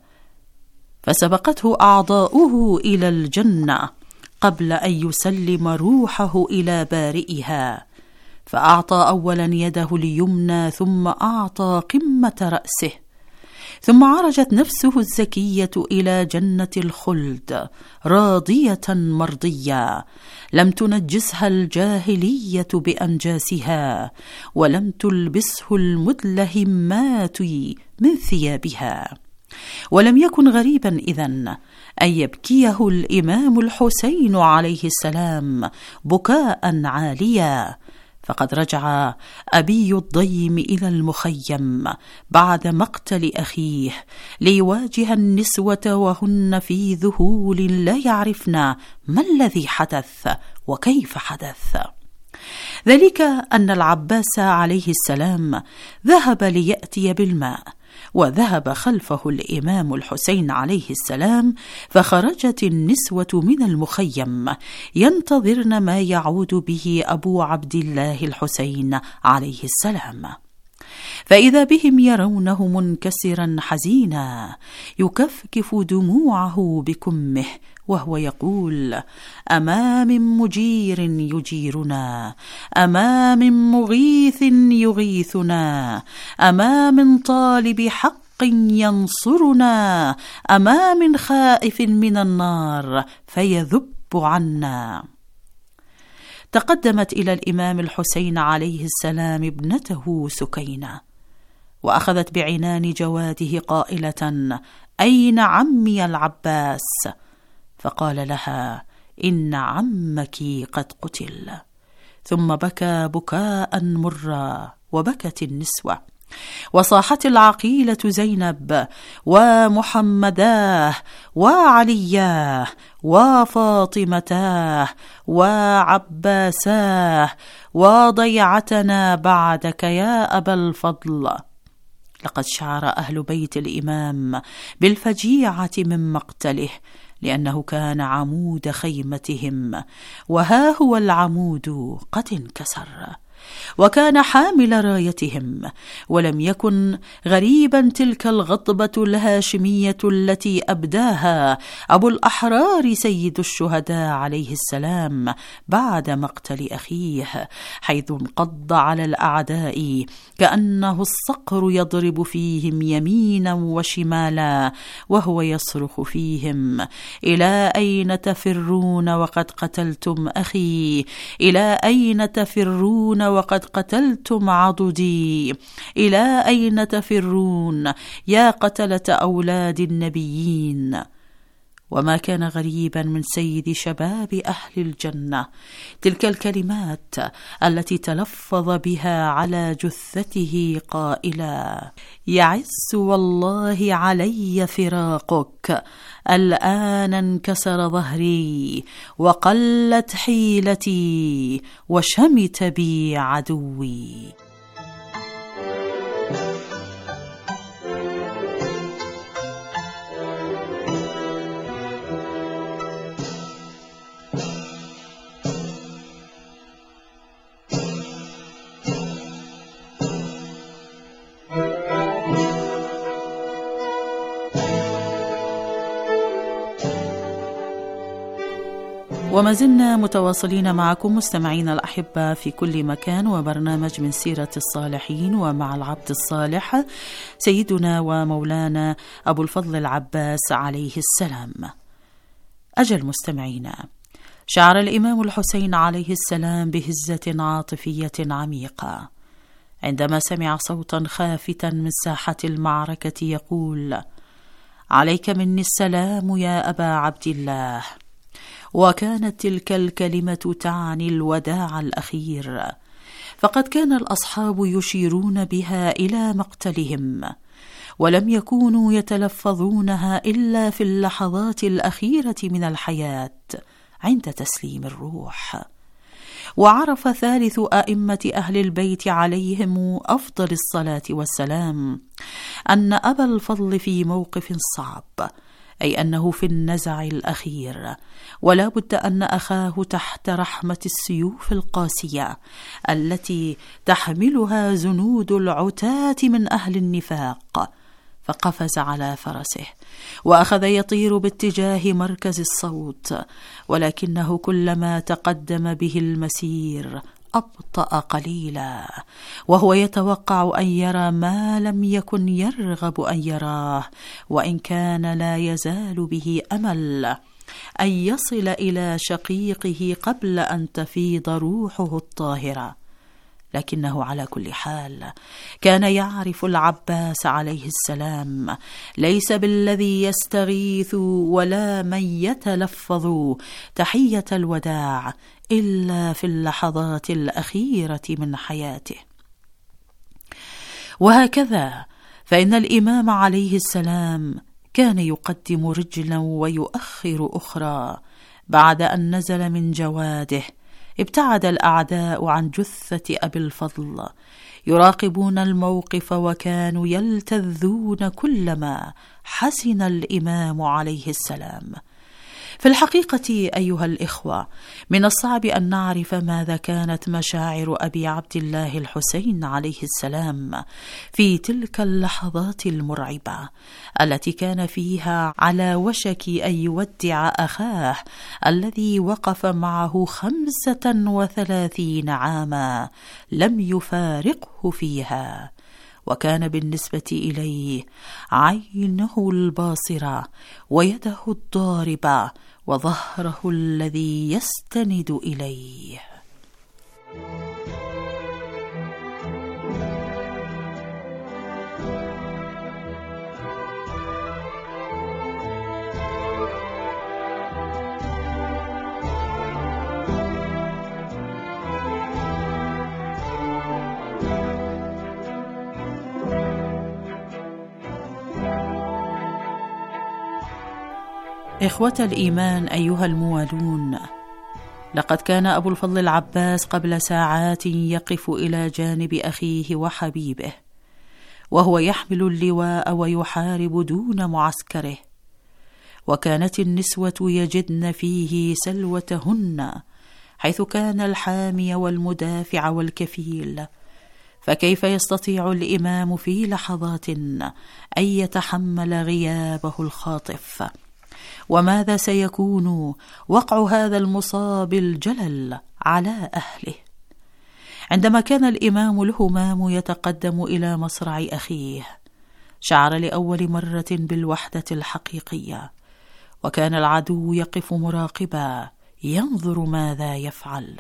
فسبقته أعضاؤه إلى الجنة قبل أن يسلم روحه إلى بارئها، فأعطى أولا يده اليمنى ثم أعطى قمة رأسه، ثم عرجت نفسه الزكية إلى جنة الخلد راضية مرضية، لم تنجسها الجاهلية بأنجاسها، ولم تلبسه المدلهمات من ثيابها. ولم يكن غريبا إذن أن يبكيه الإمام الحسين عليه السلام بكاء عاليا، فقد رجع أبي الضيم إلى المخيم بعد مقتل أخيه ليواجه النسوة وهن في ذهول لا يعرفن ما الذي حدث وكيف حدث. ذلك أن العباس عليه السلام ذهب ليأتي بالماء، وذهب خلفه الإمام الحسين عليه السلام، فخرجت النسوة من المخيم ينتظرن ما يعود به أبو عبد الله الحسين عليه السلام، فإذا بهم يرونه منكسرا حزينا يكفكف دموعه بكمه وهو يقول: أما من مجير يجيرنا، أما من مغيث يغيثنا، أما من طالب حق ينصرنا، أما من خائف من النار فيذب عنا. تقدمت إلى الإمام الحسين عليه السلام ابنته سكينة، وأخذت بعنان جواده قائلة: أين عمي العباس؟ فقال لها: إن عمك قد قتل. ثم بكى بكاء مرا، وبكت النسوة، وصاحت العقيلة زينب ومحمداه وعلياه وفاطمتاه وعباساه وضيعتنا بعدك يا أبا الفضل. لقد شعر أهل بيت الإمام بالفجيعة من مقتله، لأنه كان عمود خيمتهم، وها هو العمود قد انكسر، وكان حامل رايتهم. ولم يكن غريبا تلك الغضبة الهاشمية التي أبداها أبو الأحرار سيد الشهداء عليه السلام بعد مقتل أخيه، حيث انقض على الأعداء كأنه الصقر يضرب فيهم يمينا وشمالا، وهو يصرخ فيهم: إلى أين تفرون وقد قتلتم أخي؟ إلى أين تفرون وقد قتلتم عضدي؟ إلى أين تفرون يا قتلة أولاد النبيين؟ وما كان غريبا من سيد شباب أهل الجنة تلك الكلمات التي تلفظ بها على جثته قائلا: يعز والله علي فراقك، الآن انكسر ظهري وقلت حيلتي وشمت بي عدوي. وما زلنا متواصلين معكم مستمعين الأحبة في كل مكان، وبرنامج من سيرة الصالحين ومع العبد الصالح سيدنا ومولانا أبو الفضل العباس عليه السلام. أجل مستمعينا، شعر الإمام الحسين عليه السلام بهزة عاطفية عميقة عندما سمع صوتا خافتا من ساحة المعركة يقول: عليك مني السلام يا أبا عبد الله. وكانت تلك الكلمة تعني الوداع الأخير، فقد كان الأصحاب يشيرون بها إلى مقتلهم، ولم يكونوا يتلفظونها إلا في اللحظات الأخيرة من الحياة عند تسليم الروح. وعرف ثالث أئمة أهل البيت عليهم أفضل الصلاة والسلام أن أبا الفضل في موقف صعب، أي أنه في النزع الأخير، ولا بد أن أخاه تحت رحمة السيوف القاسية التي تحملها زنود العتاة من أهل النفاق. فقفز على فرسه وأخذ يطير باتجاه مركز الصوت، ولكنه كلما تقدم به المسير أبطأ قليلا، وهو يتوقع أن يرى ما لم يكن يرغب أن يراه، وإن كان لا يزال به أمل أن يصل إلى شقيقه قبل أن تفيض روحه الطاهرة. لكنه على كل حال كان يعرف العباس عليه السلام ليس بالذي يستغيث ولا من يتلفظ تحية الوداع إلا في اللحظات الأخيرة من حياته. وهكذا فإن الإمام عليه السلام كان يقدم رجلا ويؤخر أخرى. بعد أن نزل من جواده ابتعد الأعداء عن جثة أبي الفضل يراقبون الموقف، وكانوا يلتذون كلما حسن الإمام عليه السلام. في الحقيقة أيها الإخوة، من الصعب أن نعرف ماذا كانت مشاعر أبي عبد الله الحسين عليه السلام في تلك اللحظات المرعبة التي كان فيها على وشك أن يودع أخاه الذي وقف معه خمسة وثلاثين عاما لم يفارقه فيها، وكان بالنسبة إليه عينه الباصرة ويده الضاربة وظهره الذي يستند إليه. إخوة الإيمان أيها الموالون، لقد كان أبو الفضل العباس قبل ساعات يقف إلى جانب أخيه وحبيبه وهو يحمل اللواء ويحارب دون معسكره، وكانت النسوة يجدن فيه سلوتهن، حيث كان الحامي والمدافع والكفيل. فكيف يستطيع الإمام في لحظات أن يتحمل غيابه الخاطف؟ وماذا سيكون وقع هذا المصاب الجلل على أهله؟ عندما كان الإمام الهمام يتقدم إلى مصرع أخيه، شعر لأول مرة بالوحدة الحقيقية، وكان العدو يقف مراقبا ينظر ماذا يفعل.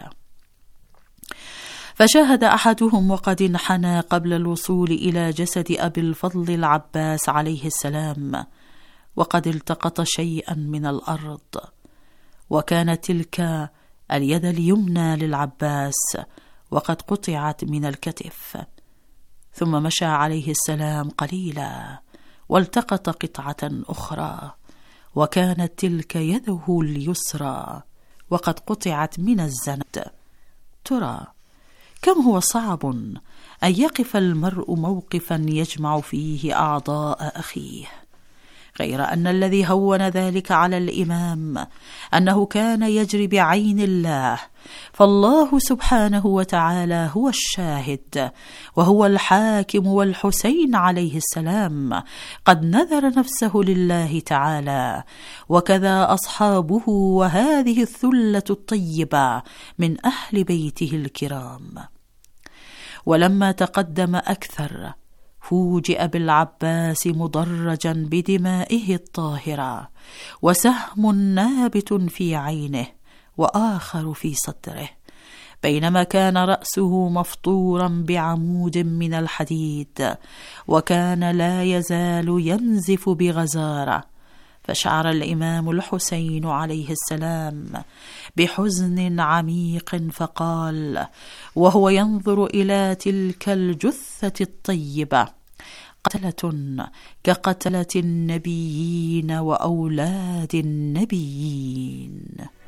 فشاهد أحدهم وقد انحنى قبل الوصول إلى جسد أبي الفضل العباس عليه السلام، وقد التقط شيئا من الأرض، وكانت تلك اليد اليمنى للعباس وقد قطعت من الكتف. ثم مشى عليه السلام قليلا والتقط قطعة أخرى، وكانت تلك يده اليسرى وقد قطعت من الزند. ترى كم هو صعب أن يقف المرء موقفا يجمع فيه أعضاء أخيه، غير أن الذي هون ذلك على الإمام أنه كان يجري بعين الله، فالله سبحانه وتعالى هو الشاهد وهو الحاكم، والحسين عليه السلام قد نذر نفسه لله تعالى، وكذا أصحابه وهذه الثلة الطيبة من أهل بيته الكرام. ولما تقدم أكثر فوجئ بالعباس مضرجا بدمائه الطاهرة، وسهم نابت في عينه وآخر في صدره، بينما كان رأسه مفطورا بعمود من الحديد، وكان لا يزال ينزف بغزارة. فشعر الإمام الحسين عليه السلام بحزن عميق، فقال وهو ينظر إلى تلك الجثة الطيبة: قتلة كقتلة النبيين وأولاد النبيين.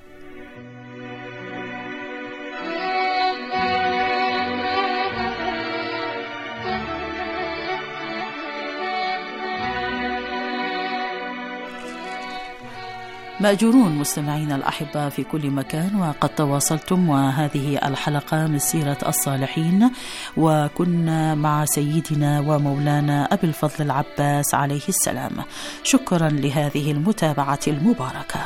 مأجورون مستمعين الأحبة في كل مكان، وقد تواصلتم وهذه الحلقة من سيرة الصالحين، وكنا مع سيدنا ومولانا أبي الفضل العباس عليه السلام. شكرا لهذه المتابعة المباركة.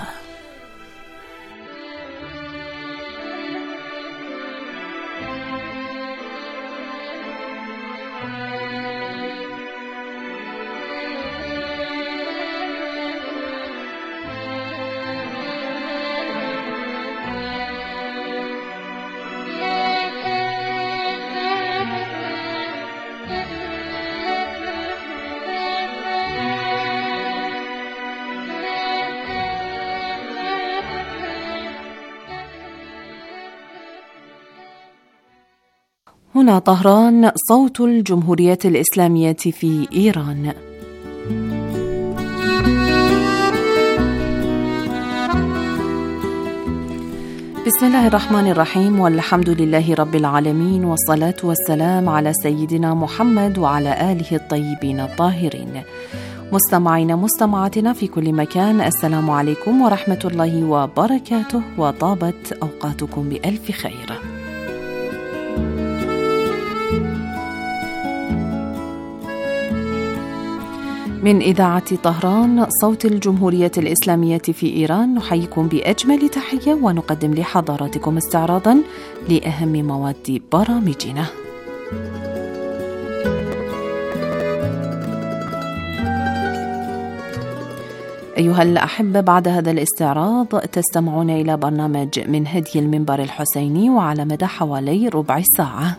هنا طهران، صوت الجمهورية الإسلامية في إيران. بسم الله الرحمن الرحيم، والحمد لله رب العالمين، والصلاة والسلام على سيدنا محمد وعلى آله الطيبين الطاهرين. مستمعين مستمعاتنا في كل مكان، السلام عليكم ورحمة الله وبركاته، وطابت أوقاتكم بألف خير. من إذاعة طهران، صوت الجمهورية الإسلامية في إيران، نحييكم بأجمل تحية ونقدم لحضراتكم استعراضا لأهم مواد برامجنا. أيها الأحبة، بعد هذا الاستعراض تستمعون إلى برنامج من هدي المنبر الحسيني، وعلى مدى حوالي ربع ساعة.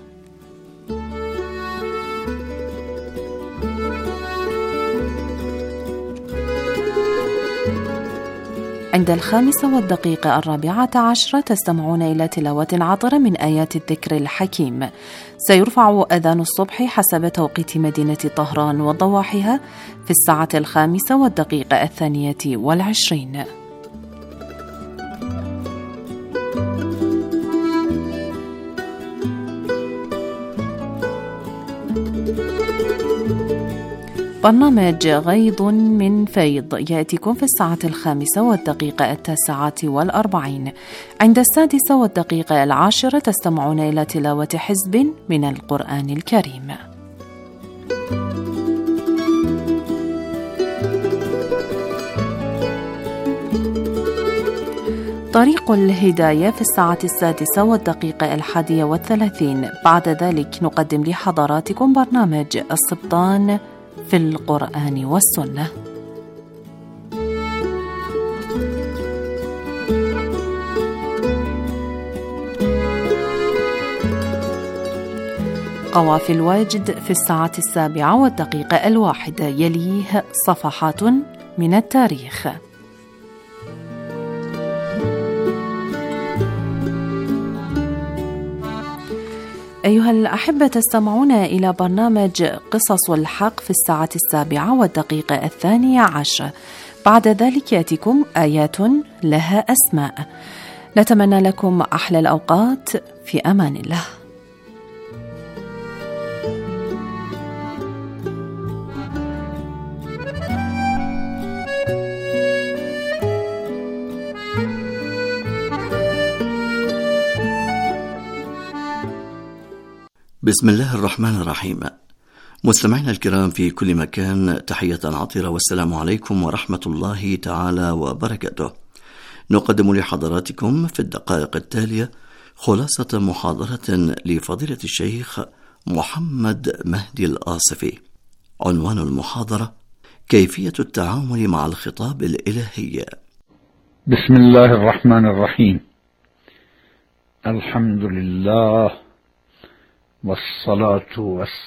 عند الخامسة والدقيقة الرابعة عشرة تستمعون إلى تلاوة عطرة من آيات الذكر الحكيم. سيرفع أذان الصبح حسب توقيت مدينة طهران وضواحيها في الساعة الخامسة والدقيقة الثانية والعشرين. برنامج غيض من فيض يأتيكم في الساعة الخامسة والدقيقة التاسعة والأربعين. عند السادسة والدقيقة العاشرة تستمعون إلى تلاوة حزب من القرآن الكريم. طريق الهداية في الساعة السادسة والدقيقة الحادية والثلاثين. بعد ذلك نقدم لحضراتكم برنامج السبطان في القرآن والسنة. قوافل واجد في الساعة السابعة والدقيقة الواحدة، يليه صفحات من التاريخ. أيها الأحبة، تستمعون إلى برنامج قصص الحق في الساعة السابعة والدقيقة الثانية عشر. بعد ذلك يأتيكم آيات لها أسماء. نتمنى لكم أحلى الأوقات، في أمان الله. بسم الله الرحمن الرحيم. مستمعينا الكرام في كل مكان، تحية عطرة والسلام عليكم ورحمة الله تعالى وبركاته. نقدم لحضراتكم في الدقائق التالية خلاصة محاضرة لفضيلة الشيخ محمد مهدي الآصفي. عنوان المحاضرة: كيفية التعامل مع الخطاب الإلهي. بسم الله الرحمن الرحيم. الحمد لله والصلاة والسلام